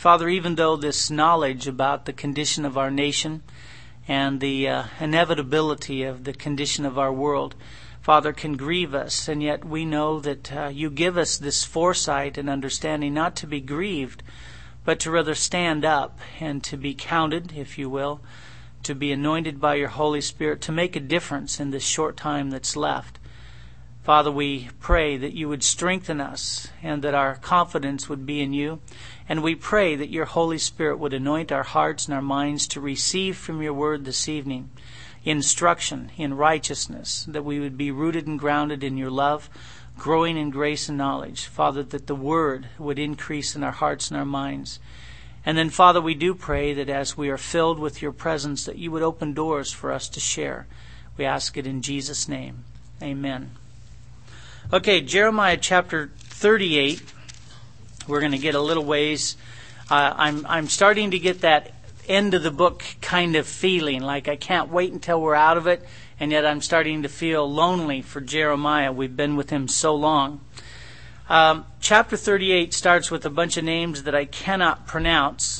Father, even though this knowledge about the condition of our nation and the inevitability of the condition of our world, Father, can grieve us, and yet we know that you give us this foresight and understanding not to be grieved, but to rather stand up and to be counted, if you will, to be anointed by your Holy Spirit, to make a difference in this short time that's left. Father, we pray that you would strengthen us and that our confidence would be in you. And we pray that your Holy Spirit would anoint our hearts and our minds to receive from your word this evening instruction in righteousness, that we would be rooted and grounded in your love, growing in grace and knowledge. Father, that the word would increase in our hearts and our minds. And then, Father, we do pray that as we are filled with your presence, that you would open doors for us to share. We ask it in Jesus' name. Amen. Okay, Jeremiah chapter 38. We're going to get a little ways. I'm starting to get that end of the book kind of feeling, like I can't wait until we're out of it, and yet I'm starting to feel lonely for Jeremiah. We've been with him so long. Chapter 38 starts with a bunch of names that I cannot pronounce.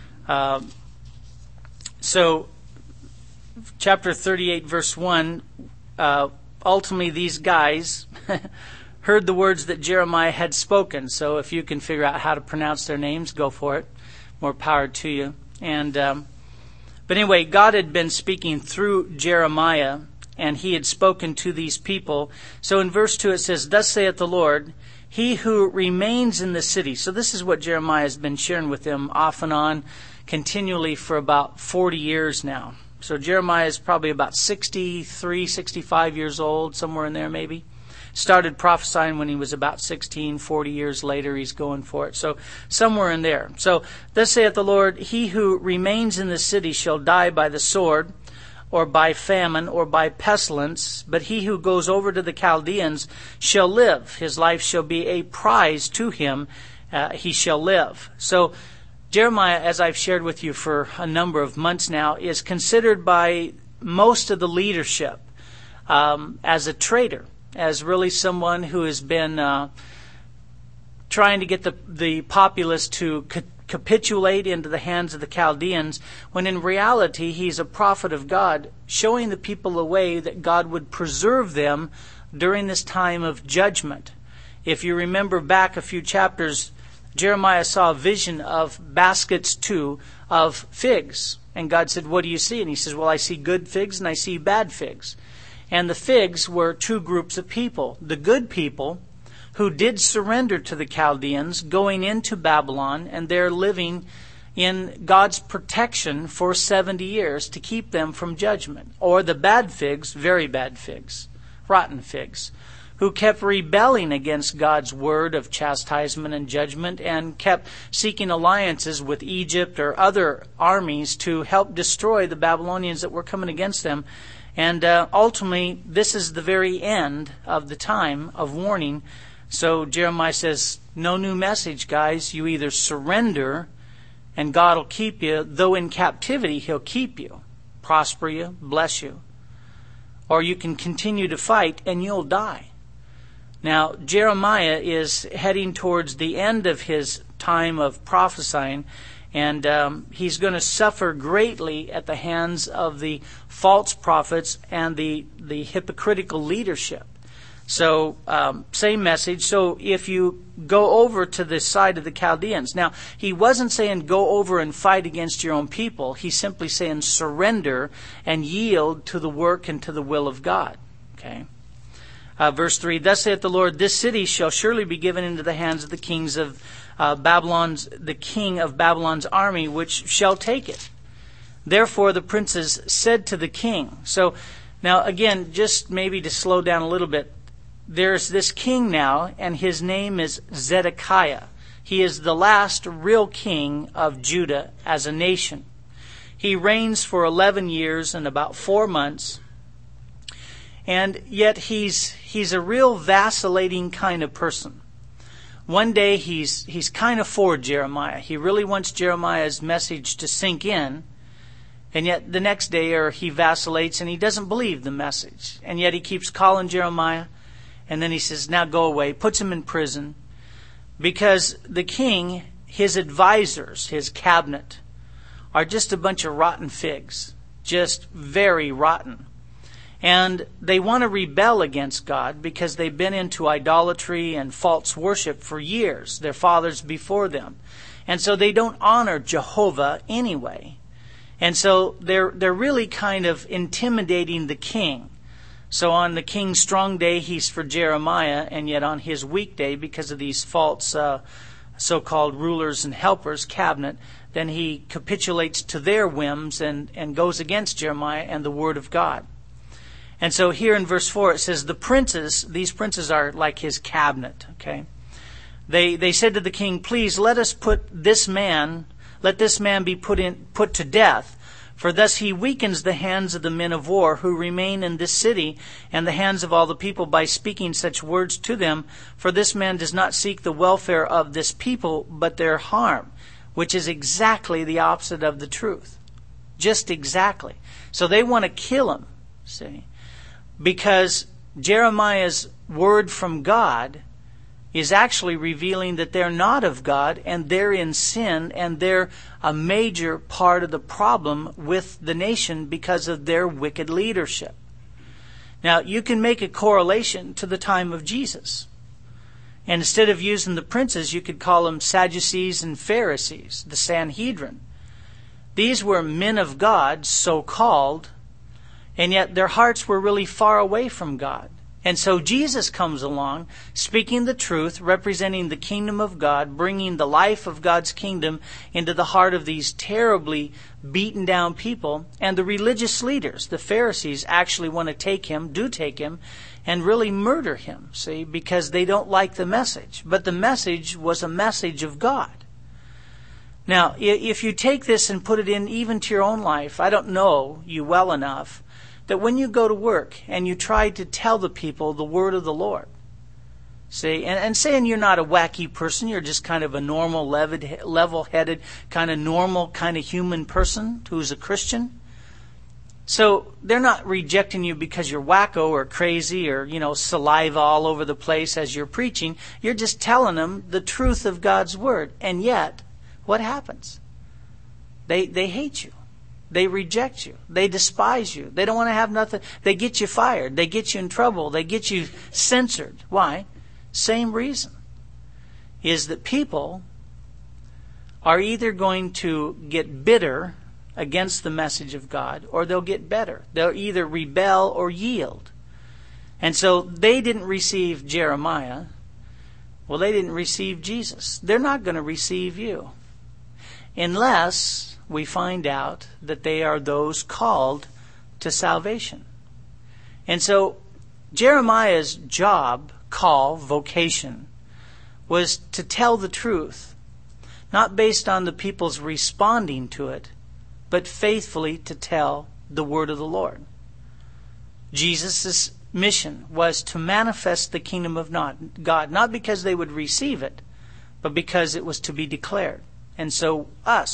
So, chapter 38, verse 1, ultimately these guys heard the words that Jeremiah had spoken. So if you can figure out how to pronounce their names, go for it. More power to you. And but anyway, God had been speaking through Jeremiah, and he had spoken to these people. So in verse 2 it says, "Thus saith the Lord, he who remains in the city." So this is what Jeremiah has been sharing with them off and on continually for about 40 years now. So Jeremiah is probably about 63, 65 years old, somewhere in there maybe. Started prophesying when he was about 16, 40 years later he's going for it. So somewhere in there. So thus saith the Lord, he who remains in the city shall die by the sword, or by famine, or by pestilence. But he who goes over to the Chaldeans shall live. His life shall be a prize to him. He shall live. So Jeremiah, as I've shared with you for a number of months now, is considered by most of the leadership as a traitor, as really someone who has been trying to get the populace to capitulate into the hands of the Chaldeans, when in reality he's a prophet of God, showing the people a way that God would preserve them during this time of judgment. If you remember back a few chapters, Jeremiah saw a vision of baskets too of figs. And God said, "What do you see?" And he says, "Well, I see good figs and I see bad figs." And the figs were two groups of people. The good people who did surrender to the Chaldeans, going into Babylon, and they're living in God's protection for 70 years to keep them from judgment. Or the bad figs, very bad figs, rotten figs, who kept rebelling against God's word of chastisement and judgment and kept seeking alliances with Egypt or other armies to help destroy the Babylonians that were coming against them. And ultimately, this is the very end of the time of warning. So Jeremiah says, no new message, guys. You either surrender and God will keep you, though in captivity he'll keep you, prosper you, bless you. Or you can continue to fight and you'll die. Now, Jeremiah is heading towards the end of his time of prophesying, and he's going to suffer greatly at the hands of the false prophets and the hypocritical leadership. So, same message. So, if you go over to the side of the Chaldeans. Now, he wasn't saying go over and fight against your own people. He's simply saying surrender and yield to the work and to the will of God. Okay. Verse 3, "Thus saith the Lord, this city shall surely be given into the hands of the kings of the king of Babylon's army, which shall take it. Therefore the princes said to the king." So now again, just maybe to slow down a little bit, there's this king now, and his name is Zedekiah. He is the last real king of Judah as a nation. He reigns for 11 years and about 4 months. And yet he's a real vacillating kind of person. One day he's kind of for Jeremiah. He really wants Jeremiah's message to sink in. And yet the next day he vacillates and he doesn't believe the message. And yet he keeps calling Jeremiah. And then he says, "Now go away." Puts him in prison. Because the king, his advisors, his cabinet, are just a bunch of rotten figs, just very rotten. And they want to rebel against God because they've been into idolatry and false worship for years, their fathers before them. And so they don't honor Jehovah anyway. And so they're really kind of intimidating the king. So on the king's strong day, he's for Jeremiah, and yet on his weak day, because of these false so-called rulers and helpers, cabinet, then he capitulates to their whims and goes against Jeremiah and the word of God. And so here in verse 4 it says these princes are like his cabinet, okay? They said to the king, please let this man be put to death, for thus he weakens the hands of the men of war who remain in this city, and the hands of all the people by speaking such words to them. For this man does not seek the welfare of this people, but their harm, which is exactly the opposite of the truth. Just exactly. So they want to kill him, see, because Jeremiah's word from God is actually revealing that they're not of God and they're in sin, and they're a major part of the problem with the nation because of their wicked leadership. Now, you can make a correlation to the time of Jesus. And instead of using the princes, you could call them Sadducees and Pharisees, the Sanhedrin. These were men of God, so-called, and yet their hearts were really far away from God. And so Jesus comes along, speaking the truth, representing the kingdom of God, bringing the life of God's kingdom into the heart of these terribly beaten down people. And the religious leaders, the Pharisees, actually want to take him, and really murder him, see, because they don't like the message. But the message was a message of God. Now, if you take this and put it in even to your own life, I don't know you well enough, that when you go to work and you try to tell the people the word of the Lord, see, and saying you're not a wacky person, you're just kind of a normal, level-headed, kind of normal, kind of human person who's a Christian. So they're not rejecting you because you're wacko or crazy or, saliva all over the place as you're preaching. You're just telling them the truth of God's word. And yet, what happens? They hate you. They reject you. They despise you. They don't want to have nothing. They get you fired. They get you in trouble. They get you censored. Why? Same reason. Is that people are either going to get bitter against the message of God, or they'll get better. They'll either rebel or yield. And so they didn't receive Jeremiah. Well, they didn't receive Jesus. They're not going to receive you unless we find out that they are those called to salvation. And so Jeremiah's job, call, vocation, was to tell the truth, not based on the people's responding to it, but faithfully to tell the word of the Lord. Jesus' mission was to manifest the kingdom of God, not because they would receive it, but because it was to be declared. And so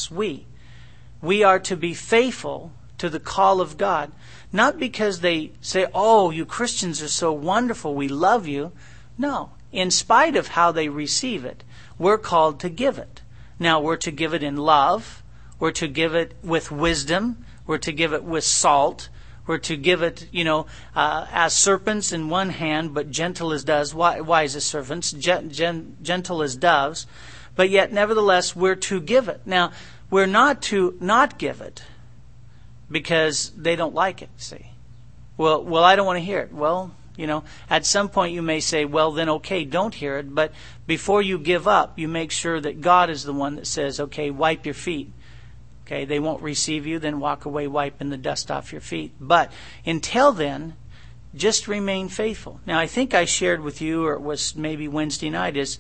we are to be faithful to the call of God, not because they say, oh, you Christians are so wonderful, we love you. No, in spite of how they receive it, we're called to give it. Now, we're to give it in love, we're to give it with wisdom, we're to give it with salt, we're to give it, as serpents in one hand, but gentle as doves, wise as serpents, gentle as doves, but yet nevertheless we're to give it. Now, we're not to not give it because they don't like it, see. Well, I don't want to hear it. Well, at some point you may say, well, then okay, don't hear it. But before you give up, you make sure that God is the one that says, okay, wipe your feet. Okay, they won't receive you, then walk away wiping the dust off your feet. But until then, just remain faithful. Now, I think I shared with you, or it was maybe Wednesday night, is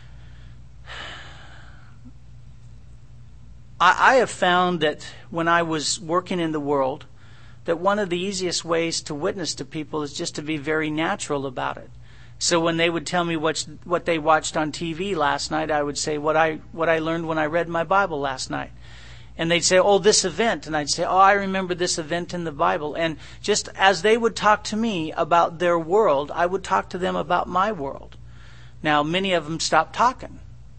I have found that when I was working in the world, that one of the easiest ways to witness to people is just to be very natural about it. So when they would tell me what they watched on TV last night, I would say what I learned when I read my Bible last night. And they'd say, oh, this event. And I'd say, oh, I remember this event in the Bible. And just as they would talk to me about their world, I would talk to them about my world. Now, many of them stopped talking.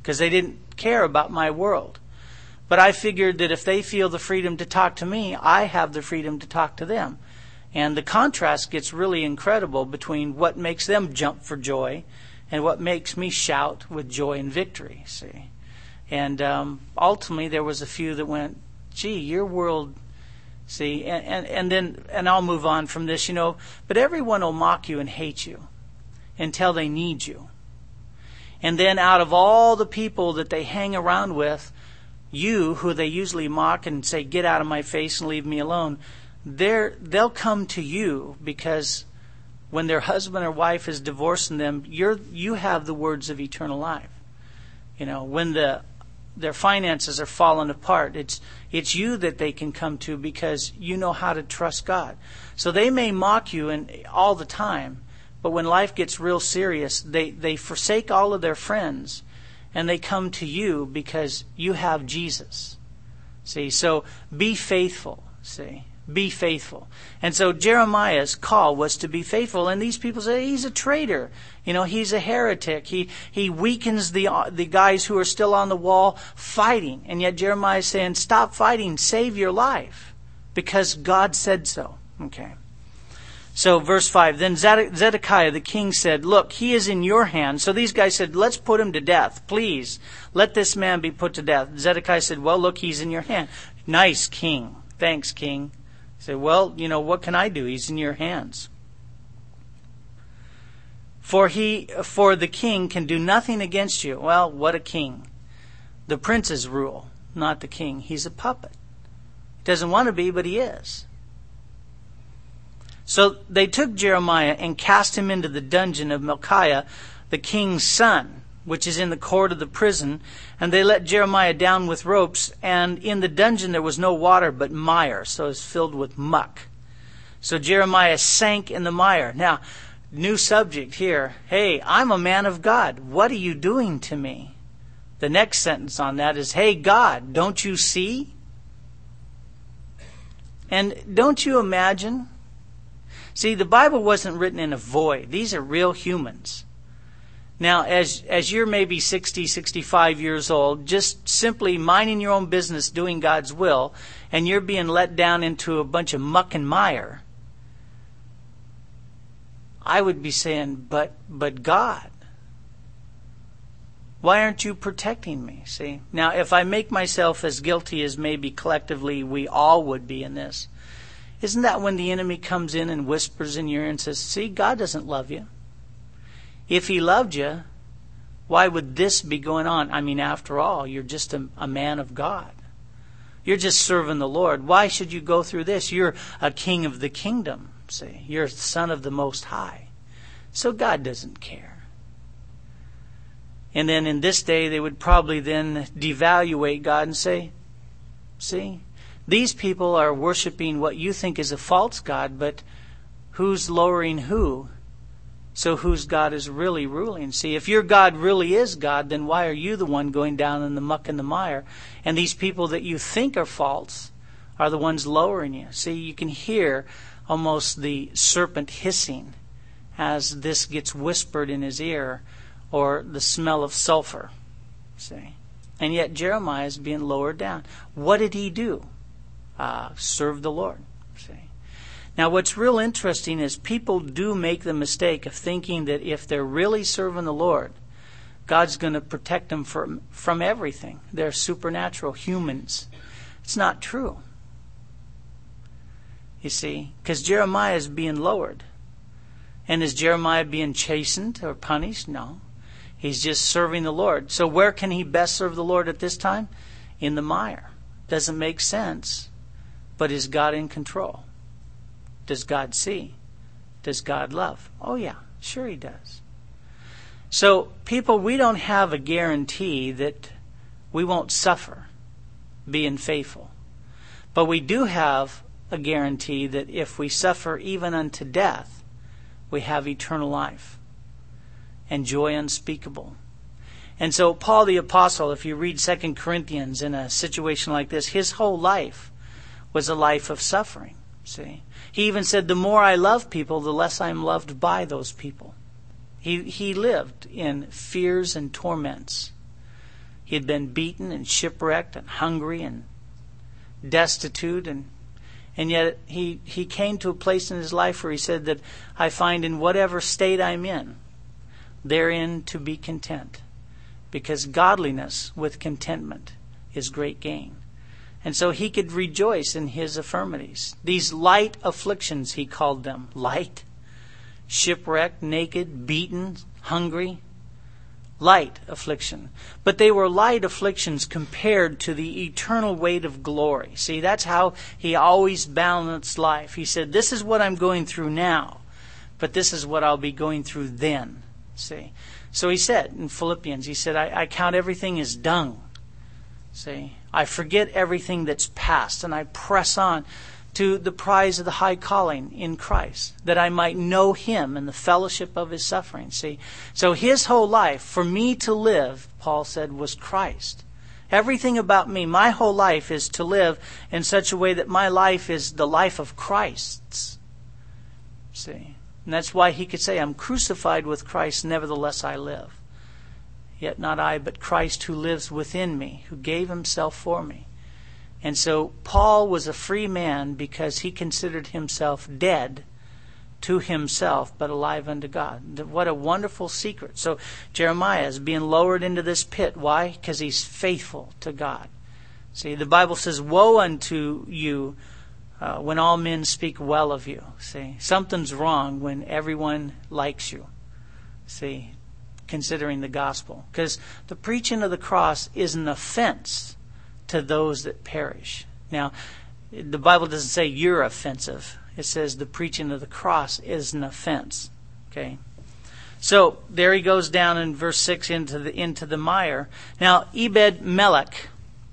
because they didn't care about my world. But I figured that if they feel the freedom to talk to me, I have the freedom to talk to them. And the contrast gets really incredible between what makes them jump for joy and what makes me shout with joy and victory, see. And ultimately there was a few that went, gee, your world, see, and I'll move on from this, but everyone will mock you and hate you until they need you. And then out of all the people that they hang around with, you, who they usually mock and say, get out of my face and leave me alone, they'll come to you because when their husband or wife is divorcing them, you have the words of eternal life. When their finances are falling apart, it's you that they can come to because you know how to trust God. So they may mock you all the time, but when life gets real serious, they forsake all of their friends and they come to you because you have Jesus. See, so be faithful. See, be faithful. And so Jeremiah's call was to be faithful. And these people say he's a traitor. He's a heretic. He weakens the guys who are still on the wall fighting. And yet Jeremiah is saying, stop fighting, save your life, because God said so. Okay. So verse 5, then Zedekiah the king said, look, he is in your hands. So these guys said, let's put him to death. Please, let this man be put to death. Zedekiah said, well, look, he's in your hand. Nice, king. Thanks, king. He said, well, what can I do? He's in your hands. For the king can do nothing against you. Well, what a king. The princes rule, not the king. He's a puppet. He doesn't want to be, but he is. So they took Jeremiah and cast him into the dungeon of Malchiah, the king's son, which is in the court of the prison. And they let Jeremiah down with ropes. And in the dungeon there was no water but mire, so it's filled with muck. So Jeremiah sank in the mire. Now, new subject here. Hey, I'm a man of God. What are you doing to me? The next sentence on that is, hey, God, don't you see? And don't you imagine? See, the Bible wasn't written in a void. These are real humans. Now, as you're maybe 60, 65 years old, just simply minding your own business, doing God's will, and you're being let down into a bunch of muck and mire, I would be saying, but God, why aren't you protecting me? See? Now, if I make myself as guilty as maybe collectively we all would be in this, isn't that when the enemy comes in and whispers in your ear and says, see, God doesn't love you. If he loved you, why would this be going on? I mean, after all, you're just a man of God. You're just serving the Lord. Why should you go through this? You're a king of the kingdom. See, you're the son of the Most High. So God doesn't care. And then in this day, they would probably then devaluate God and say, see, these people are worshiping what you think is a false God, but who's lowering who? So whose God is really ruling? See, if your God really is God, then why are you the one going down in the muck and the mire? And these people that you think are false are the ones lowering you. See, you can hear almost the serpent hissing as this gets whispered in his ear, or the smell of sulfur. See? And yet Jeremiah is being lowered down. What did he do? Serve the Lord. See? Now what's real interesting is people do make the mistake of thinking that if they're really serving the Lord, God's going to protect them from everything. They're supernatural humans. It's not true. You see, because Jeremiah is being lowered. And is Jeremiah being chastened or punished? No. He's just serving the Lord. So where can he best serve the Lord at this time? In the mire. Doesn't make sense. But is God in control? Does God see? Does God love? Oh yeah, sure he does. So people, we don't have a guarantee that we won't suffer being faithful. But we do have a guarantee that if we suffer even unto death, we have eternal life and joy unspeakable. And so Paul the Apostle, if you read 2 Corinthians in a situation like this, his whole life was a life of suffering. See, he even said, the more I love people, the less I'm loved by those people. He lived in fears and torments. He had been beaten and shipwrecked and hungry and destitute, and yet he came to a place in his life where he said that I find in whatever state I'm in, therein to be content. Because godliness with contentment is great gain. And so he could rejoice in his infirmities. These light afflictions, he called them. Light, shipwrecked, naked, beaten, hungry. Light affliction. But they were light afflictions compared to the eternal weight of glory. See, that's how he always balanced life. He said, this is what I'm going through now, but this is what I'll be going through then. See? So he said in Philippians, he said, I count everything as dung. See? I forget everything that's past, and I press on to the prize of the high calling in Christ, that I might know Him and the fellowship of His suffering. See, so his whole life, for me to live, Paul said, was Christ. Everything about me, my whole life is to live in such a way that my life is the life of Christ's. See, and that's why he could say, I'm crucified with Christ, nevertheless I live. Yet not I, but Christ who lives within me, who gave Himself for me. And so Paul was a free man because he considered himself dead to himself, but alive unto God. What a wonderful secret. So Jeremiah is being lowered into this pit. Why? Because he's faithful to God. See, the Bible says, woe unto you when all men speak well of you. See, something's wrong when everyone likes you. See, considering the gospel. Because the preaching of the cross is an offense to those that perish. Now, the Bible doesn't say you're offensive. It says the preaching of the cross is an offense. Okay? So, there he goes down in verse 6 into the mire. Now, Ebed-Melech,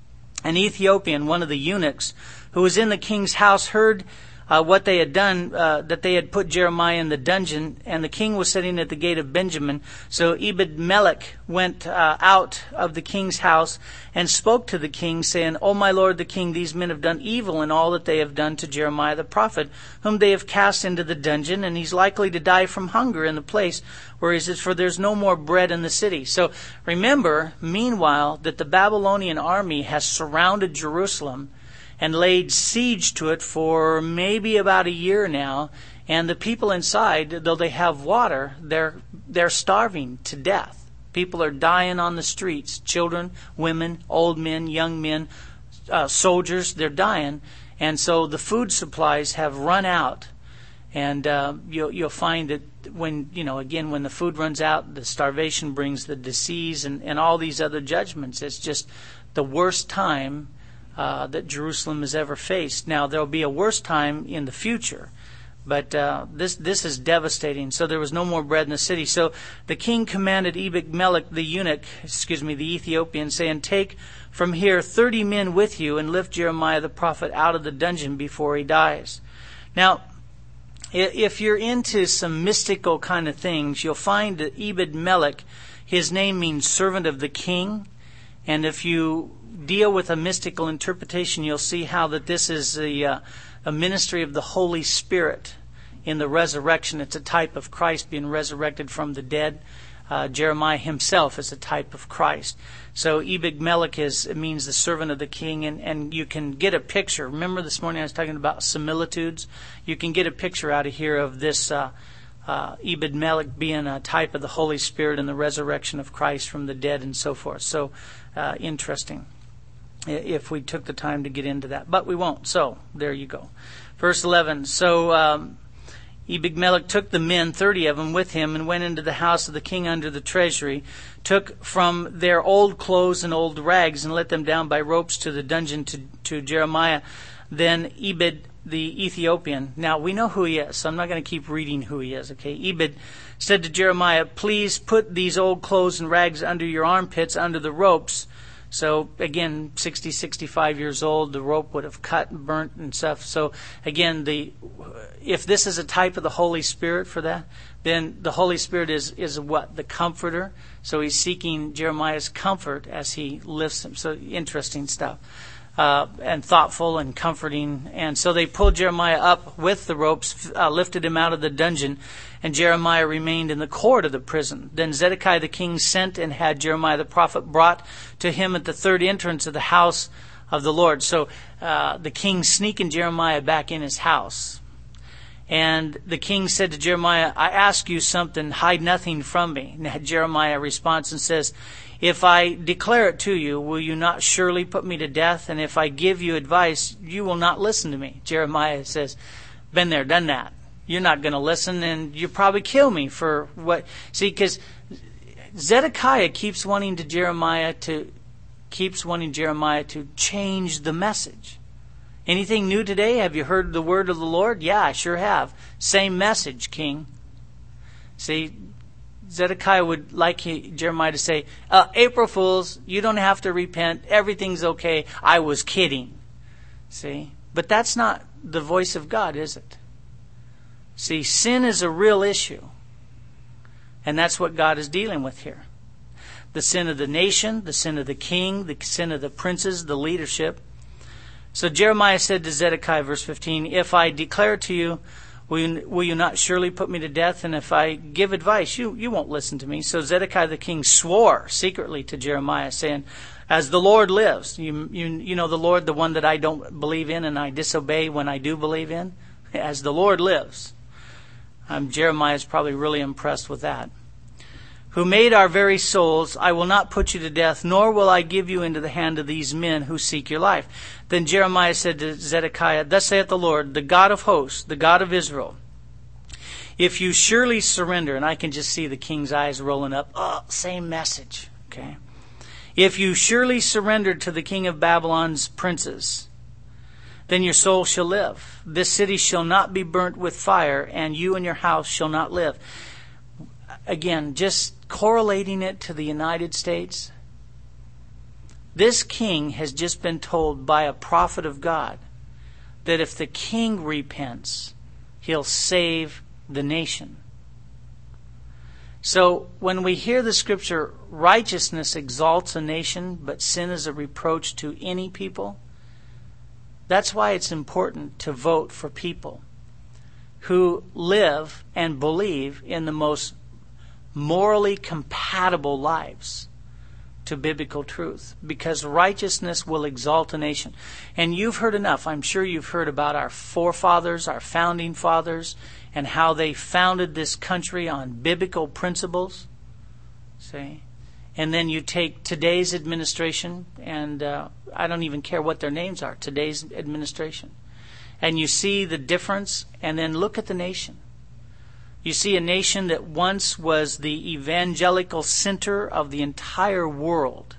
an Ethiopian, one of the eunuchs, who was in the king's house, heard what they had done, that they had put Jeremiah in the dungeon, and the king was sitting at the gate of Benjamin. So Ebed-Melech went out of the king's house and spoke to the king, saying, O my lord the king, these men have done evil in all that they have done to Jeremiah the prophet, whom they have cast into the dungeon, and he's likely to die from hunger in the place where he says, for there's no more bread in the city. So remember, meanwhile, that the Babylonian army has surrounded Jerusalem and laid siege to it for maybe about a year now. And the people inside, though they have water, they're starving to death. People are dying on the streets. Children, women, old men, young men, soldiers, they're dying. And so the food supplies have run out. And you'll find that when the food runs out, the starvation brings the disease and all these other judgments. It's just the worst time that Jerusalem has ever faced. Now, there'll be a worse time in the future, but this is devastating. So there was no more bread in the city. So the king commanded Ebed-Melech, the Ethiopian, saying, take from here 30 men with you and lift Jeremiah the prophet out of the dungeon before he dies. Now, if you're into some mystical kind of things, you'll find that Ebed-Melech, his name means servant of the king. And if you deal with a mystical interpretation, you'll see how that this is a ministry of the Holy Spirit in the resurrection. It's a type of Christ being resurrected from the dead. Jeremiah himself is a type of Christ. So Ebed-Melech means the servant of the king, and you can get a picture. Remember this morning I was talking about similitudes? You can get a picture out of here of this Ebed-Melech being a type of the Holy Spirit and the resurrection of Christ from the dead and so forth. So interesting if we took the time to get into that. But we won't. So there you go. Verse 11. So Ebed-Melech took the men, 30 of them, with him, and went into the house of the king under the treasury, took from their old clothes and old rags, and let them down by ropes to the dungeon to Jeremiah. Then Ebed the Ethiopian. Now, we know who he is, so I'm not going to keep reading who he is, okay? Ebed said to Jeremiah, please put these old clothes and rags under your armpits, under the ropes. So, again, 60, 65 years old, the rope would have cut and burnt and stuff. So, again, if this is a type of the Holy Spirit for that, then the Holy Spirit is what? The comforter. So he's seeking Jeremiah's comfort as he lifts him. So, interesting stuff. and thoughtful and comforting. And so they pulled Jeremiah up with the ropes, lifted him out of the dungeon, and Jeremiah remained in the court of the prison. Then Zedekiah the king sent and had Jeremiah the prophet brought to him at the third entrance of the house of the Lord. So the king sneaking Jeremiah back in his house. And the king said to Jeremiah, I ask you something, hide nothing from me. And Jeremiah responds and says, if I declare it to you, will you not surely put me to death? And if I give you advice, you will not listen to me. Jeremiah says, been there, done that. You're not going to listen, and you'll probably kill me for what. See, because Zedekiah keeps wanting Jeremiah to change the message. Anything new today? Have you heard the word of the Lord? Yeah, I sure have. Same message, king. See, Zedekiah would like Jeremiah to say, April Fools, you don't have to repent. Everything's okay. I was kidding. See? But that's not the voice of God, is it? See, sin is a real issue. And that's what God is dealing with here. The sin of the nation, the sin of the king, the sin of the princes, the leadership. So Jeremiah said to Zedekiah, verse 15, if I declare to you, will you not surely put me to death? And if I give advice, you won't listen to me. So Zedekiah the king swore secretly to Jeremiah, saying, as the Lord lives, you know the Lord, the one that I don't believe in and I disobey when I do believe in, as the Lord lives. Jeremiah is probably really impressed with that. Who made our very souls, I will not put you to death, nor will I give you into the hand of these men who seek your life. Then Jeremiah said to Zedekiah, thus saith the Lord, the God of hosts, the God of Israel, if you surely surrender, and I can just see the king's eyes rolling up, same message, okay? If you surely surrender to the king of Babylon's princes, then your soul shall live. This city shall not be burnt with fire, and you and your house shall not live. Again, just correlating it to the United States, this king has just been told by a prophet of God that if the king repents, he'll save the nation. So when we hear the scripture, righteousness exalts a nation, but sin is a reproach to any people, that's why it's important to vote for people who live and believe in the most morally compatible lives to biblical truth, because righteousness will exalt a nation. And you've heard enough. I'm sure you've heard about our forefathers, our founding fathers, and how they founded this country on biblical principles. See? And then you take today's administration, and I don't even care what their names are, today's administration. And you see the difference, and then look at the nation. You see a nation that once was the evangelical center of the entire world,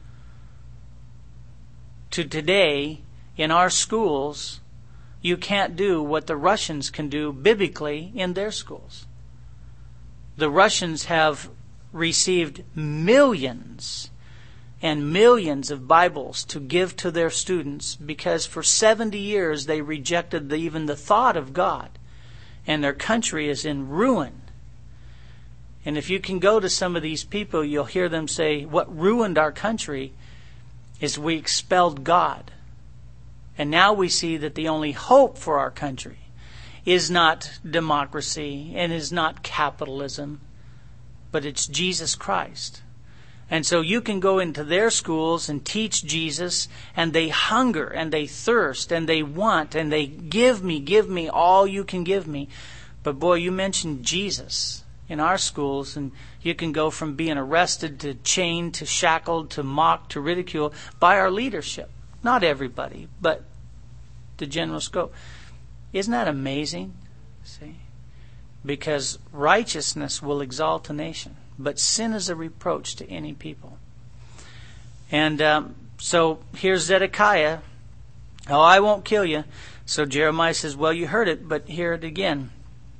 to today, in our schools, you can't do what the Russians can do biblically in their schools. The Russians have received millions and millions of Bibles to give to their students because for 70 years they rejected even the thought of God. And their country is in ruin. And if you can go to some of these people, you'll hear them say, what ruined our country is we expelled God. And now we see that the only hope for our country is not democracy and is not capitalism, but it's Jesus Christ. And so you can go into their schools and teach Jesus, and they hunger and they thirst and they want and they give me all you can give me. But boy, you mentioned Jesus in our schools, and you can go from being arrested to chained to shackled to mocked to ridiculed by our leadership. Not everybody, but the general scope. Isn't that amazing? See? Because righteousness will exalt a nation, but sin is a reproach to any people. And so here's Zedekiah. Oh, I won't kill you. So Jeremiah says, well, you heard it, but hear it again.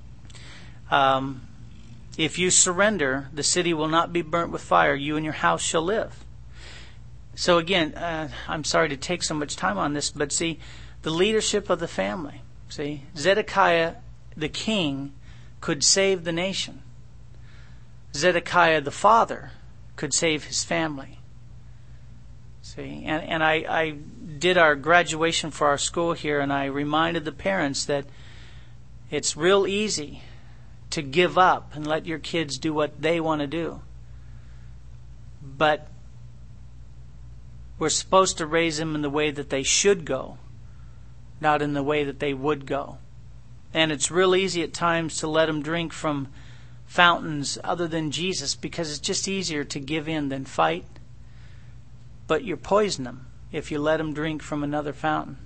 If you surrender, the city will not be burnt with fire. You and your house shall live. So again, I'm sorry to take so much time on this, but see, the leadership of the family. See, Zedekiah, the king, could save the nation. Zedekiah, the father, could save his family. See, and I did our graduation for our school here, and I reminded the parents that it's real easy to give up and let your kids do what they want to do. But we're supposed to raise them in the way that they should go, not in the way that they would go. And it's real easy at times to let them drink from fountains other than Jesus, because it's just easier to give in than fight. But you're poisoning them if you let them drink from another fountain.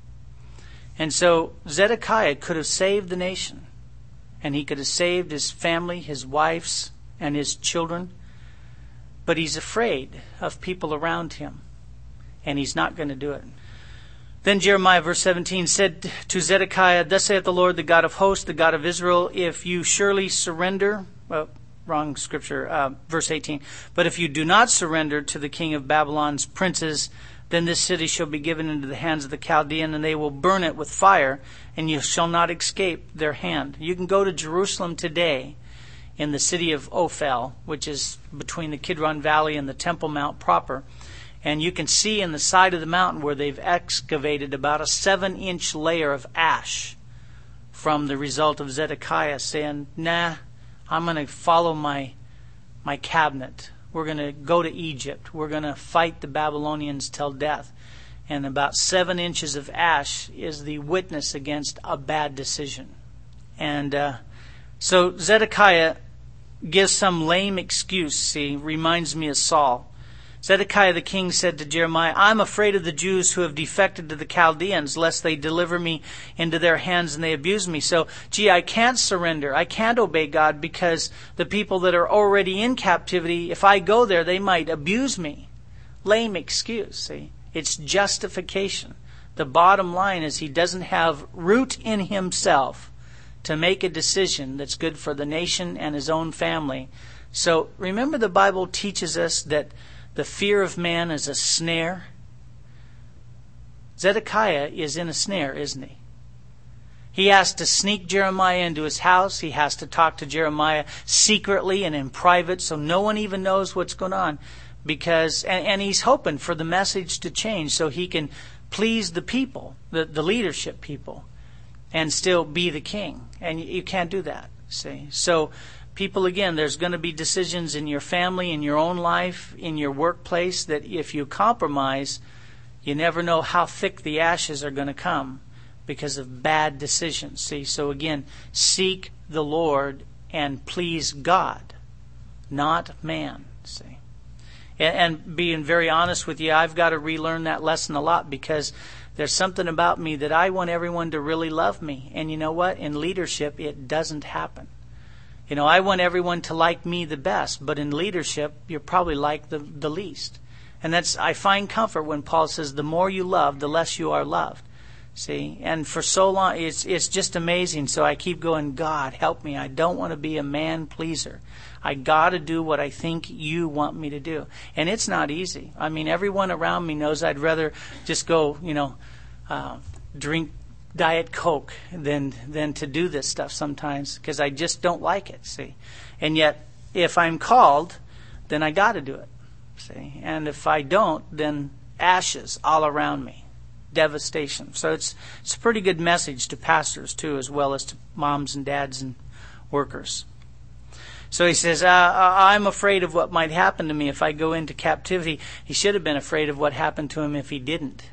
And so Zedekiah could have saved the nation, and he could have saved his family, his wives, and his children. But he's afraid of people around him, and he's not going to do it. Then Jeremiah, verse 17, said to Zedekiah, "Thus saith the Lord, the God of hosts, the God of Israel, if you surely surrender," well, wrong scripture, verse 18, "but if you do not surrender to the king of Babylon's princes, then this city shall be given into the hands of the Chaldean, and they will burn it with fire, and you shall not escape their hand." You can go to Jerusalem today in the city of Ophel, which is between the Kidron Valley and the Temple Mount proper. And you can see in the side of the mountain where they've excavated about a 7-inch layer of ash from the result of Zedekiah saying, "Nah, I'm going to follow my cabinet. We're going to go to Egypt. We're going to fight the Babylonians till death." And about 7 inches of ash is the witness against a bad decision. And so Zedekiah gives some lame excuse. He reminds me of Saul. Zedekiah the king said to Jeremiah, "I'm afraid of the Jews who have defected to the Chaldeans, lest they deliver me into their hands and they abuse me. So, I can't surrender. I can't obey God because the people that are already in captivity, if I go there, they might abuse me." Lame excuse, see? It's justification. The bottom line is he doesn't have root in himself to make a decision that's good for the nation and his own family. So remember, the Bible teaches us that the fear of man is a snare. Zedekiah is in a snare, isn't he? He has to sneak Jeremiah into his house. He has to talk to Jeremiah secretly and in private so no one even knows what's going on. And he's hoping for the message to change so he can please the people, the leadership people, and still be the king. And you can't do that, see? So people, again, there's going to be decisions in your family, in your own life, in your workplace, that if you compromise, you never know how thick the ashes are going to come because of bad decisions. See, so again, seek the Lord and please God, not man. See, and being very honest with you, I've got to relearn that lesson a lot, because there's something about me that I want everyone to really love me. And you know what? In leadership, it doesn't happen. You know, I want everyone to like me the best, but in leadership, you're probably like the least. And I find comfort when Paul says, the more you love, the less you are loved. See, and for so long, it's just amazing. So I keep going, God, help me. I don't want to be a man pleaser. I got to do what I think you want me to do. And it's not easy. I mean, everyone around me knows I'd rather just go, drink Diet Coke than to do this stuff sometimes, because I just don't like it, see. And yet, if I'm called, then I got to do it, see. And if I don't, then ashes all around me, devastation. So it's a pretty good message to pastors too, as well as to moms and dads and workers. So he says, I'm afraid of what might happen to me if I go into captivity. He should have been afraid of what happened to him if he didn't.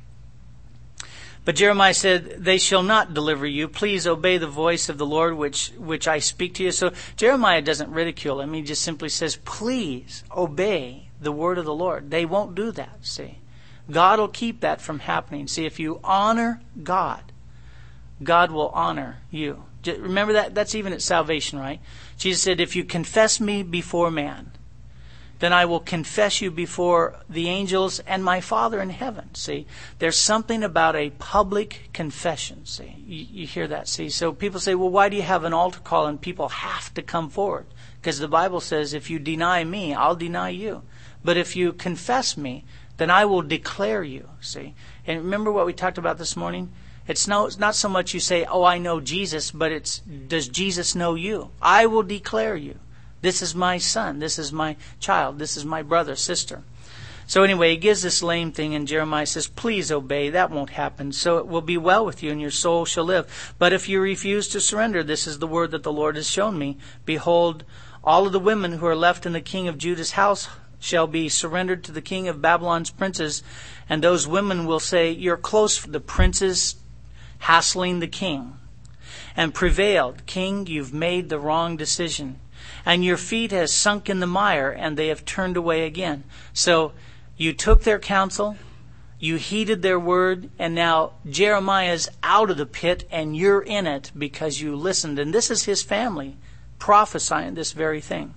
But Jeremiah said, "They shall not deliver you. Please obey the voice of the Lord which I speak to you." So Jeremiah doesn't ridicule him. He just simply says, please obey the word of the Lord. They won't do that, see. God will keep that from happening. See, if you honor God, God will honor you. Remember that? That's even at salvation, right? Jesus said, if you confess me before man, then I will confess you before the angels and my Father in heaven. See, there's something about a public confession. See, you hear that. See, so people say, well, why do you have an altar call and people have to come forward? Because the Bible says, if you deny me, I'll deny you. But if you confess me, then I will declare you. See, and remember what we talked about this morning? It's not so much you say, oh, I know Jesus, but it's, does Jesus know you? I will declare you. This is my son. This is my child. This is my brother, sister. So anyway, he gives this lame thing, and Jeremiah says, please obey. That won't happen. So it will be well with you, and your soul shall live. But if you refuse to surrender, this is the word that the Lord has shown me. Behold, all of the women who are left in the king of Judah's house shall be surrendered to the king of Babylon's princes. And those women will say, you're close for the princes hassling the king, and prevailed. King, you've made the wrong decision, and your feet has sunk in the mire, and they have turned away again. So you took their counsel, you heeded their word, and now Jeremiah is out of the pit, and you're in it because you listened. And this is his family prophesying this very thing.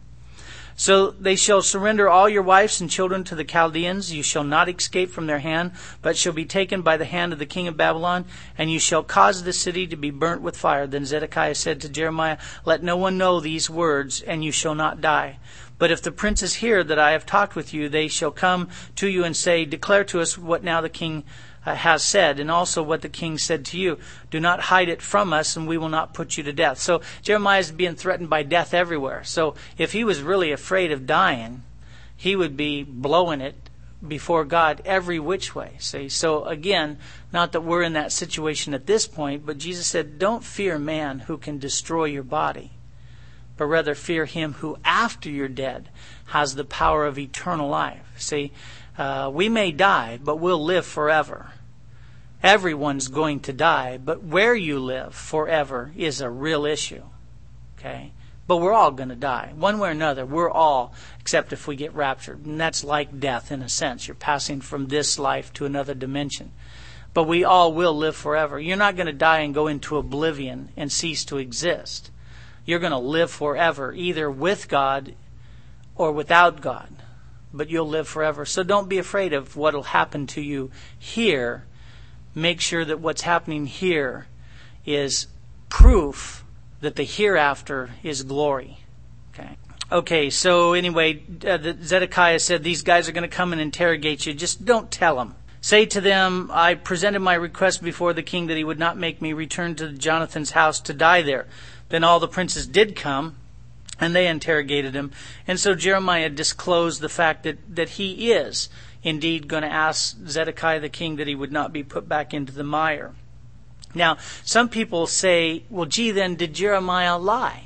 So they shall surrender all your wives and children to the Chaldeans. You shall not escape from their hand, but shall be taken by the hand of the king of Babylon, and you shall cause the city to be burnt with fire. Then Zedekiah said to Jeremiah, let no one know these words, and you shall not die. But if the princes hear that I have talked with you, they shall come to you and say, declare to us what now the king has said, and also what the king said to you. Do not hide it from us, and we will not put you to death. So Jeremiah is being threatened by death everywhere. So if he was really afraid of dying, he would be blowing it before God every which way. See? So again, not that we're in that situation at this point, but Jesus said, don't fear man who can destroy your body, but rather fear him who after you're dead has the power of eternal life. See? We may die, but we'll live forever. Everyone's going to die, but where you live forever is a real issue. Okay? But we're all going to die. One way or another, we're all, except if we get raptured. And that's like death in a sense. You're passing from this life to another dimension. But we all will live forever. You're not going to die and go into oblivion and cease to exist. You're going to live forever, either with God or without God. But you'll live forever. So don't be afraid of what will happen to you here. Make sure that what's happening here is proof that the hereafter is glory. Okay, so anyway, Zedekiah said, these guys are going to come and interrogate you. Just don't tell them. Say to them, I presented my request before the king that he would not make me return to Jonathan's house to die there. Then all the princes did come, and they interrogated him. And so Jeremiah disclosed the fact that he is indeed going to ask Zedekiah the king that he would not be put back into the mire. Now, some people say, well, gee, then did Jeremiah lie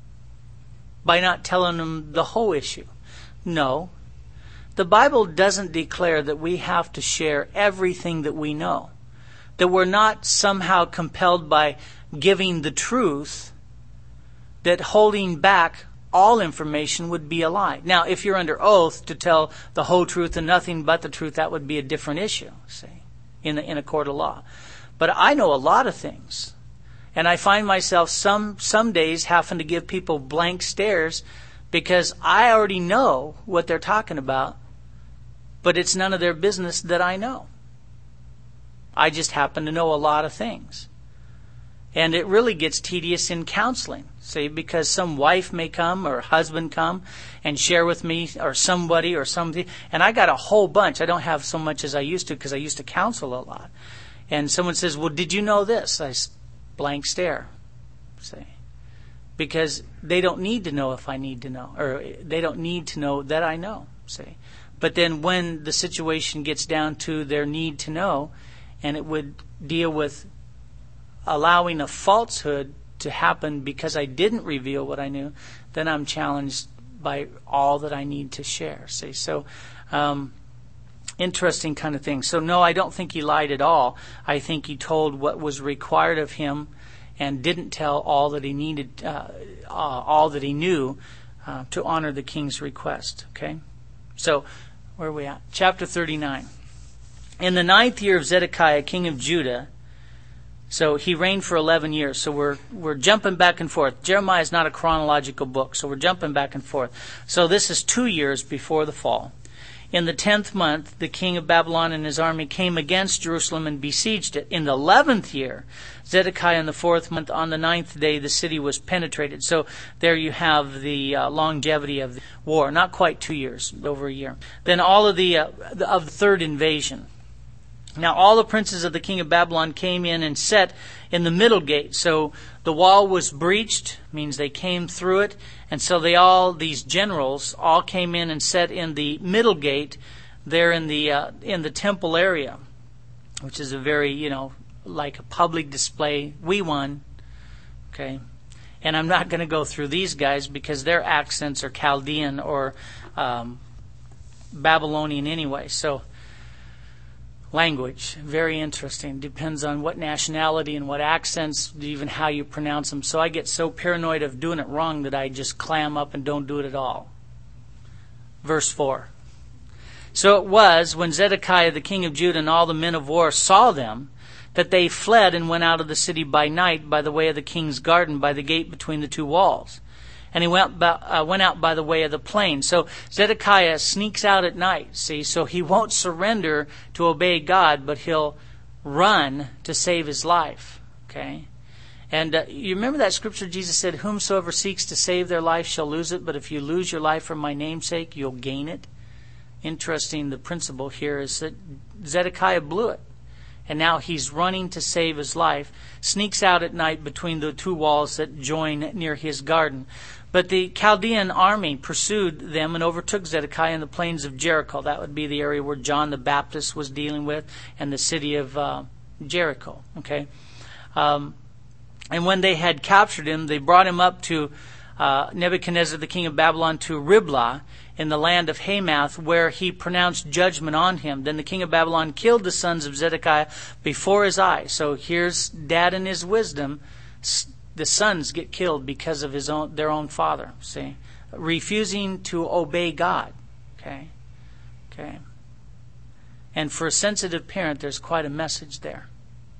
by not telling him the whole issue? No. The Bible doesn't declare that we have to share everything that we know, that we're not somehow compelled by giving the truth, that holding back all information would be a lie. Now, if you're under oath to tell the whole truth and nothing but the truth, that would be a different issue, see, in a court of law. But I know a lot of things, and I find myself some days having to give people blank stares because I already know what they're talking about, but it's none of their business that I know. I just happen to know a lot of things. And it really gets tedious in counseling, see, because some wife may come or husband come and share with me or somebody or something. And I got a whole bunch. I don't have so much as I used to because I used to counsel a lot. And someone says, well, did you know this? I blank stare, see, because they don't need to know if I need to know, or they don't need to know that I know, see. But then when the situation gets down to their need to know, and it would deal with allowing a falsehood to happen because I didn't reveal what I knew, then I'm challenged by all that I need to share. See, so interesting kind of thing. So no, I don't think he lied at all. I think he told what was required of him and didn't tell all that he needed, all that he knew to honor the king's request. Okay, so where are we at? Chapter 39. In the 9th year of Zedekiah, king of Judah. So he reigned for 11 years. So we're jumping back and forth. Jeremiah is not a chronological book, so we're jumping back and forth. So this is 2 years before the fall. In the 10th month, the king of Babylon and his army came against Jerusalem and besieged it. In the 11th year, Zedekiah in the 4th month, on the 9th day, the city was penetrated. So there you have the longevity of the war. Not quite 2 years, over a year. Then all of the third invasion. Now all the princes of the king of Babylon came in and sat in the middle gate. So the wall was breached, means they came through it. And so these generals all came in and sat in the middle gate there in the temple area, which is a very, like a public display. We won. Okay. And I'm not going to go through these guys because their accents are Chaldean or Babylonian anyway. So language, very interesting. Depends on what nationality and what accents, even how you pronounce them. So I get so paranoid of doing it wrong that I just clam up and don't do it at all. Verse 4. So it was when Zedekiah the king of Judah and all the men of war saw them, that they fled and went out of the city by night by the way of the king's garden, by the gate between the two walls. And he went out by the way of the plain. So Zedekiah sneaks out at night, see? So he won't surrender to obey God, but he'll run to save his life, okay? And you remember that scripture Jesus said, whomsoever seeks to save their life shall lose it, but if you lose your life for my name's sake, you'll gain it. Interesting, the principle here is that Zedekiah blew it. And now he's running to save his life, sneaks out at night between the two walls that join near his garden. But the Chaldean army pursued them and overtook Zedekiah in the plains of Jericho. That would be the area where John the Baptist was dealing with, and the city of Jericho. Okay, and when they had captured him, they brought him up to Nebuchadnezzar, the king of Babylon, to Riblah in the land of Hamath, where he pronounced judgment on him. Then the king of Babylon killed the sons of Zedekiah before his eyes. So here's dad in his wisdom. The sons get killed because of their own father. See, refusing to obey God. Okay. And for a sensitive parent, there's quite a message there.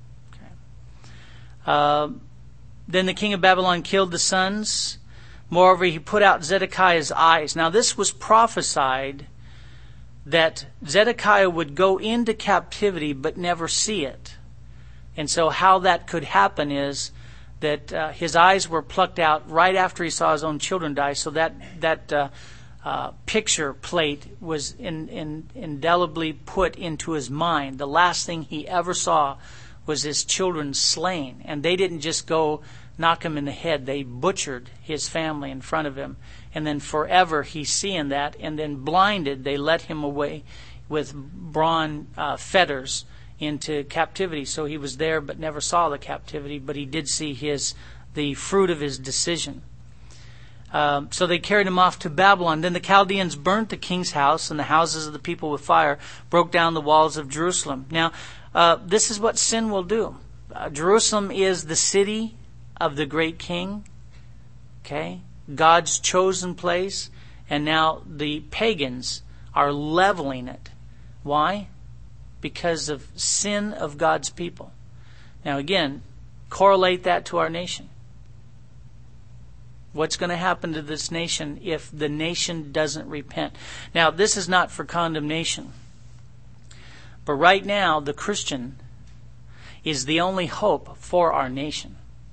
Okay. Then the king of Babylon killed the sons. Moreover, he put out Zedekiah's eyes. Now, this was prophesied that Zedekiah would go into captivity but never see it. And so how that could happen is that his eyes were plucked out right after he saw his own children die. So that picture plate was indelibly put into his mind. The last thing he ever saw was his children slain. And they didn't just go knock him in the head. They butchered his family in front of him. And then forever he's seeing that. And then blinded, they let him away with bronze fetters into captivity. So he was there but never saw the captivity, but he did see the fruit of his decision. So they carried him off to Babylon. Then the Chaldeans burnt the king's house and the houses of the people with fire, broke down the walls of Jerusalem. Now, this is what sin will do. Jerusalem is the city of the great king, okay? God's chosen place, and now the pagans are leveling it. Why? Because of sin of God's people. Now again, correlate that to our nation. What's going to happen to this nation if the nation doesn't repent? Now, this is not for condemnation. But right now, the Christian is the only hope for our nation.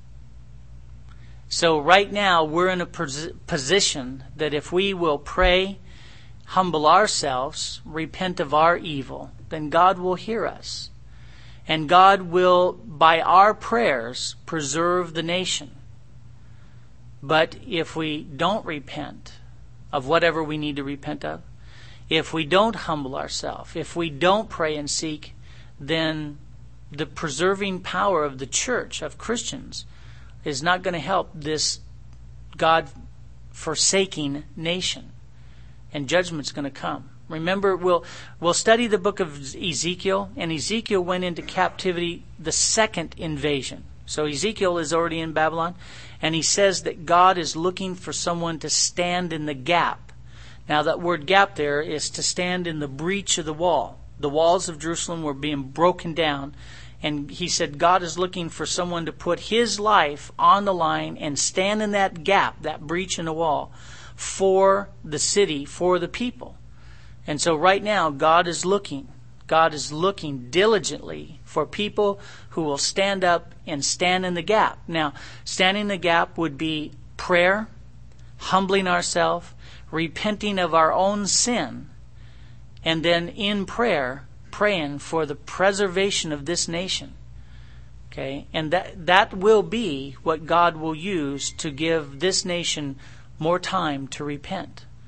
So right now, we're in a position that if we will pray, humble ourselves, repent of our evil, then God will hear us. And God will, by our prayers, preserve the nation. But if we don't repent of whatever we need to repent of, if we don't humble ourselves, if we don't pray and seek, then the preserving power of the church, of Christians, is not going to help this God-forsaking nation. And judgment's going to come. Remember, we'll study the book of Ezekiel, and Ezekiel went into captivity the second invasion. So Ezekiel is already in Babylon, and he says that God is looking for someone to stand in the gap. Now that word gap there is to stand in the breach of the wall. The walls of Jerusalem were being broken down, and he said God is looking for someone to put his life on the line and stand in that gap, that breach in the wall, for the city, for the people. And so right now, God is looking diligently for people who will stand up and stand in the gap. Now, standing in the gap would be prayer, humbling ourselves, repenting of our own sin, and then in prayer, praying for the preservation of this nation. Okay? And that will be what God will use to give this nation more time to repent.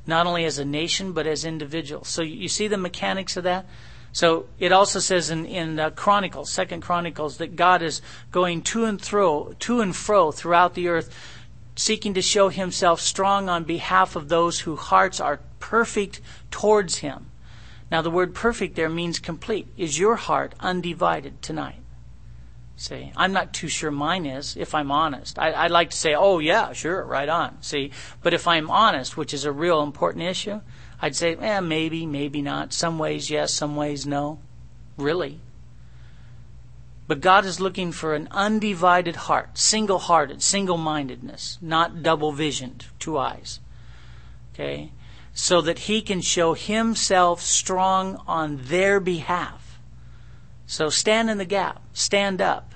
not only as a nation, but as individuals. So you see the mechanics of that? So it also says in Chronicles, 2 Chronicles, that God is going to and fro throughout the earth, seeking to show himself strong on behalf of those whose hearts are perfect towards him. Now the word perfect there means complete. Is your heart undivided tonight? See, I'm not too sure mine is, if I'm honest. I'd like to say, oh yeah, sure, right on. See, but if I'm honest, which is a real important issue, I'd say, maybe, maybe not. Some ways yes, some ways no. Really. But God is looking for an undivided heart, single-hearted, single-mindedness, not double-visioned, 2 eyes. Okay? So that he can show himself strong on their behalf. So stand in the gap. Stand up.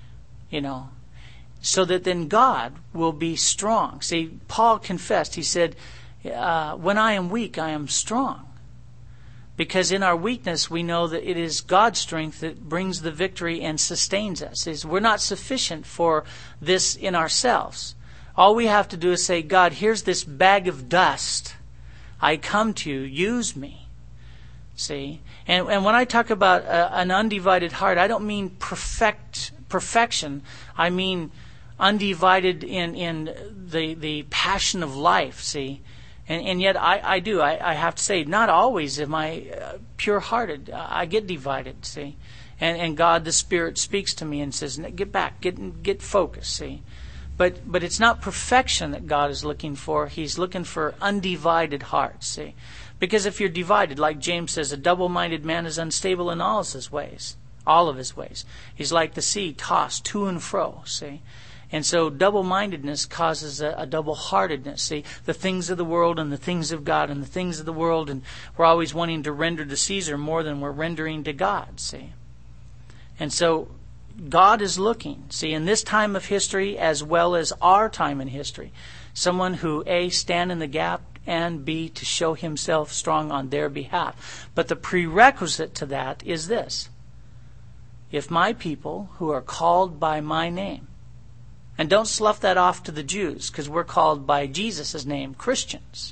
So that then God will be strong. See, Paul confessed. He said, when I am weak, I am strong. Because in our weakness, we know that it is God's strength that brings the victory and sustains us. We're not sufficient for this in ourselves. All we have to do is say, God, here's this bag of dust. I come to you. Use me. See? And when I talk about an undivided heart, I don't mean perfection. I mean undivided in the passion of life. See? And yet I do. I have to say, not always am I pure-hearted. I get divided, see. And God, the Spirit, speaks to me and says, get back, get focused, see. But it's not perfection that God is looking for. He's looking for undivided hearts, see. Because if you're divided, like James says, a double-minded man is unstable in all of his ways. All of his ways. He's like the sea tossed to and fro, see. And so double-mindedness causes a double-heartedness. See, the things of the world and the things of God and the things of the world, and we're always wanting to render to Caesar more than we're rendering to God, see. And so God is looking, see, in this time of history as well as our time in history, someone who, A, stand in the gap, and B, to show himself strong on their behalf. But the prerequisite to that is this. If my people who are called by my name, and don't slough that off to the Jews, because we're called by Jesus' name Christians.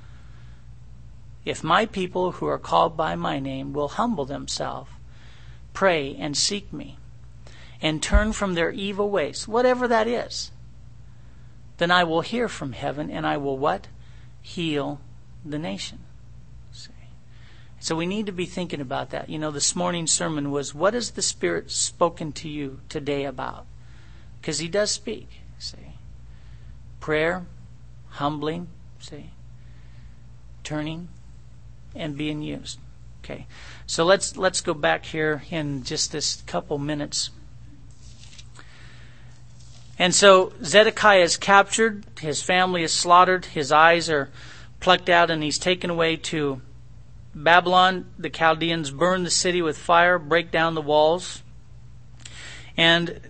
If my people who are called by my name will humble themselves, pray and seek me, and turn from their evil ways, whatever that is, then I will hear from heaven and I will what? Heal the nation. See? So we need to be thinking about that. This morning's sermon was, what has the Spirit spoken to you today about? Because he does speak, see. Prayer, humbling, see. Turning, and being used. Okay. So let's go back here in just this couple minutes. And so Zedekiah is captured, his family is slaughtered, his eyes are plucked out, and he's taken away to Babylon. The Chaldeans burn the city with fire, break down the walls. And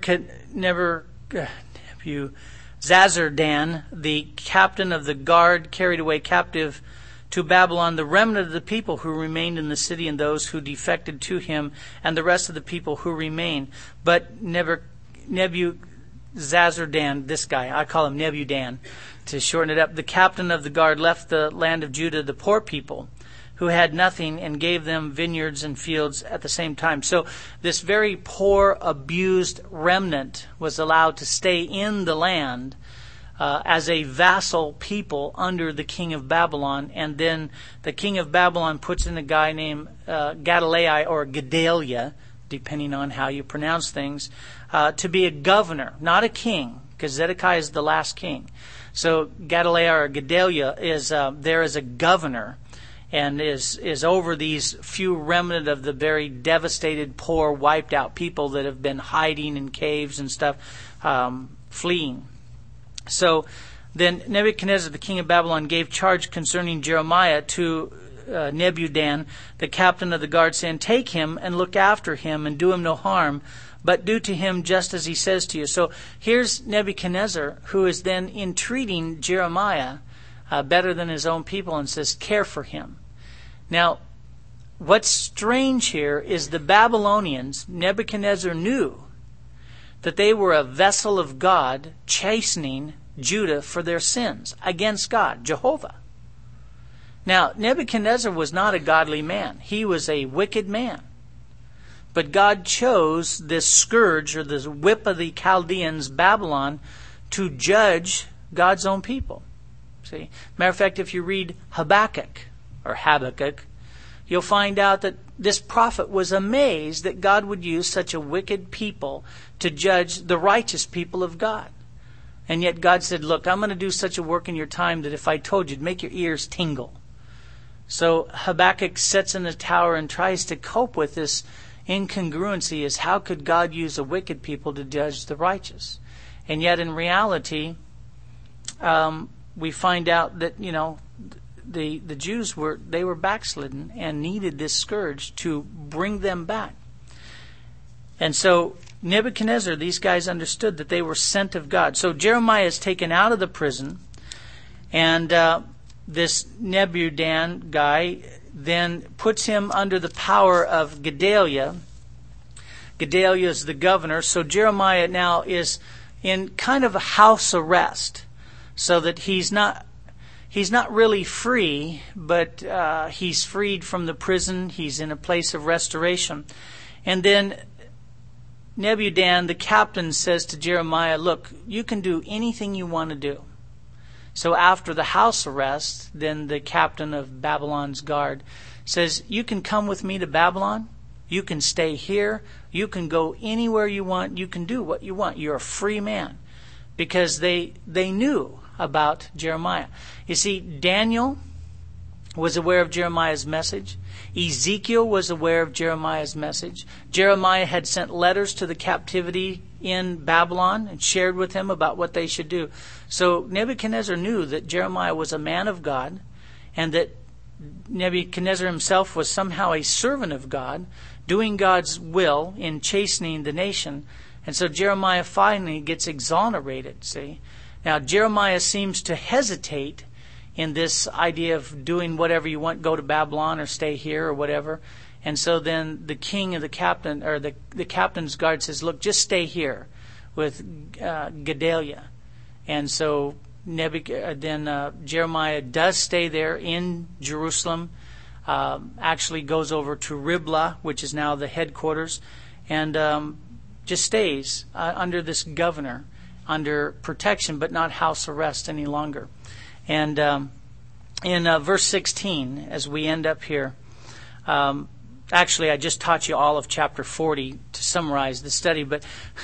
Zazardan, the captain of the guard, carried away captive to Babylon the remnant of the people who remained in the city and those who defected to him, and the rest of the people who remained. But Nebuzaradan, this guy, I call him Nebudan to shorten it up, the captain of the guard left the land of Judah, the poor people, who had nothing, and gave them vineyards and fields at the same time. So this very poor, abused remnant was allowed to stay in the land as a vassal people under the king of Babylon. And then the king of Babylon puts in a guy named Gedaliah or Gedaliah, depending on how you pronounce things, to be a governor, not a king, because Zedekiah is the last king. So Gedaliah or Gedaliah is there as a governor, and is over these few remnant of the very devastated, poor, wiped out people that have been hiding in caves and stuff, fleeing. So then Nebuchadnezzar, the king of Babylon, gave charge concerning Jeremiah to Nebudan, the captain of the guard, saying, take him and look after him and do him no harm, but do to him just as he says to you. So here's Nebuchadnezzar, who is then entreating Jeremiah better than his own people, and says, care for him. Now, what's strange here is the Babylonians, Nebuchadnezzar knew that they were a vessel of God chastening Judah for their sins against God, Jehovah. Now, Nebuchadnezzar was not a godly man. He was a wicked man. But God chose this scourge, or this whip of the Chaldeans, Babylon, to judge God's own people. See? Matter of fact, if you read Habakkuk, you'll find out that this prophet was amazed that God would use such a wicked people to judge the righteous people of God. And yet God said, look, I'm going to do such a work in your time that if I told you, it'd make your ears tingle. So Habakkuk sits in the tower and tries to cope with this incongruency, is how could God use a wicked people to judge the righteous? And yet in reality, we find out that, the Jews were backslidden and needed this scourge to bring them back. And so Nebuchadnezzar, these guys understood that they were sent of God. So Jeremiah is taken out of the prison, and this Nebudan guy then puts him under the power of Gedaliah. Gedaliah is the governor. So Jeremiah now is in kind of a house arrest, so that he's not really free, but he's freed from the prison. He's in a place of restoration. And then Nebudan, the captain, says to Jeremiah, look, you can do anything you want to do. So after the house arrest, then the captain of Babylon's guard says, you can come with me to Babylon. You can stay here. You can go anywhere you want. You can do what you want. You're a free man. Because they knew about Jeremiah. You see, Daniel was aware of Jeremiah's message. Ezekiel was aware of Jeremiah's message. Jeremiah had sent letters to the captivity in Babylon and shared with him about what they should do. So Nebuchadnezzar knew that Jeremiah was a man of God, and that Nebuchadnezzar himself was somehow a servant of God, doing God's will in chastening the nation. And so Jeremiah finally gets exonerated, see. Now, Jeremiah seems to hesitate in this idea of doing whatever you want, go to Babylon or stay here or whatever. And so then the king of the captain, or the captain's guard says, look, just stay here with Gedaliah. And so Jeremiah does stay there in Jerusalem, actually goes over to Riblah, which is now the headquarters, and just stays under this governor, under protection, but not house arrest any longer. And in verse 16, as we end up here, actually I just taught you all of chapter 40 to summarize the study, but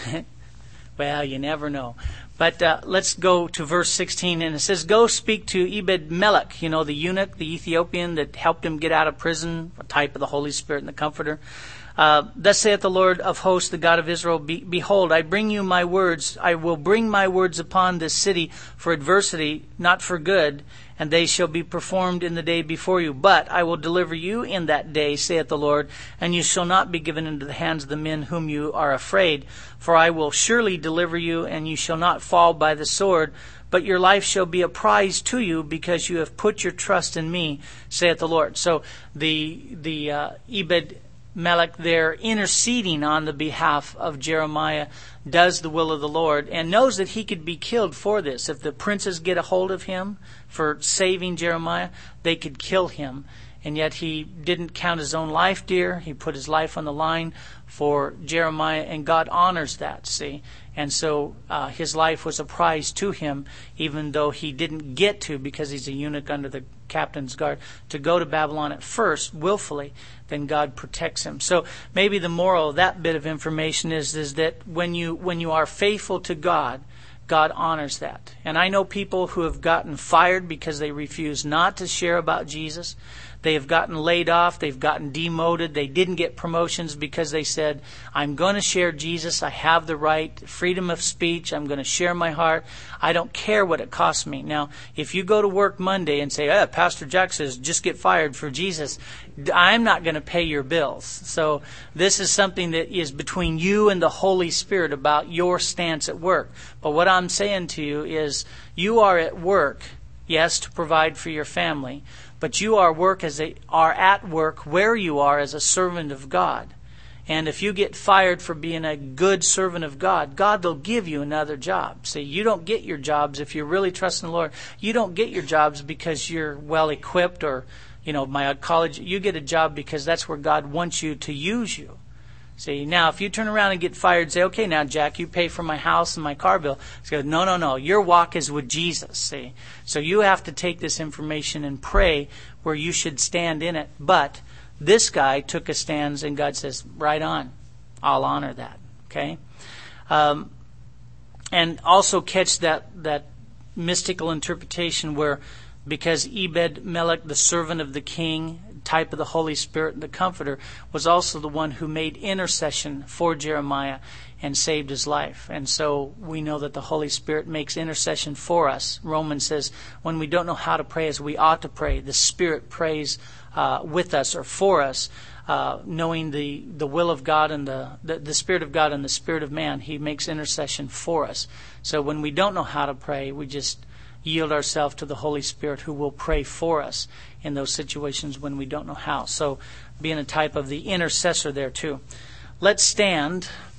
well, you never know. But let's go to verse 16, and it says, go speak to Ebed-Melech, the eunuch, the Ethiopian that helped him get out of prison, a type of the Holy Spirit and the Comforter. Thus saith the Lord of hosts, the God of Israel, behold, I bring you my words. I will bring my words upon this city for adversity, not for good, and they shall be performed in the day before you. But I will deliver you in that day, saith the Lord, and you shall not be given into the hands of the men whom you are afraid. For I will surely deliver you, and you shall not fall by the sword, but your life shall be a prize to you, because you have put your trust in me, saith the Lord. So the Ebed-Melech there, interceding on the behalf of Jeremiah, does the will of the Lord and knows that he could be killed for this. If the princes get a hold of him for saving Jeremiah, they could kill him. And yet he didn't count his own life dear. He put his life on the line for Jeremiah, and God honors that, see. And so his life was a prize to him, even though he didn't get to, because he's a eunuch under the captain's guard, to go to Babylon at first willfully. Then God protects him. So maybe the moral of that bit of information is that when you are faithful to God, God honors that. And I know people who have gotten fired because they refuse not to share about Jesus. They have gotten laid off. They've gotten demoted. They didn't get promotions because they said, I'm going to share Jesus. I have the right, freedom of speech. I'm going to share my heart. I don't care what it costs me. Now, if you go to work Monday and say, Pastor Jack says, just get fired for Jesus, I'm not going to pay your bills. So this is something that is between you and the Holy Spirit about your stance at work. But what I'm saying to you is, you are at work, yes, to provide for your family, but you are at work where you are as a servant of God. And if you get fired for being a good servant of God, God will give you another job. See, you don't get your jobs if you're really trusting the Lord. You don't get your jobs because you're well equipped or, my college. You get a job because that's where God wants you to use you. See, now if you turn around and get fired and say, okay, now Jack, you pay for my house and my car bill. It's going, no. Your walk is with Jesus, see. So you have to take this information and pray where you should stand in it. But this guy took a stance, and God says, right on. I'll honor that. Okay? And also catch that mystical interpretation where, because Ebed-Melech, the servant of the king, type of the Holy Spirit, the Comforter, was also the one who made intercession for Jeremiah and saved his life. And so we know that the Holy Spirit makes intercession for us. Romans says, when we don't know how to pray as we ought to pray, the Spirit prays with us or for us, knowing the will of God and the Spirit of God and the Spirit of man. He makes intercession for us. So when we don't know how to pray, we just yield ourselves to the Holy Spirit, who will pray for us in those situations when we don't know how. So being a type of the intercessor there too. Let's stand.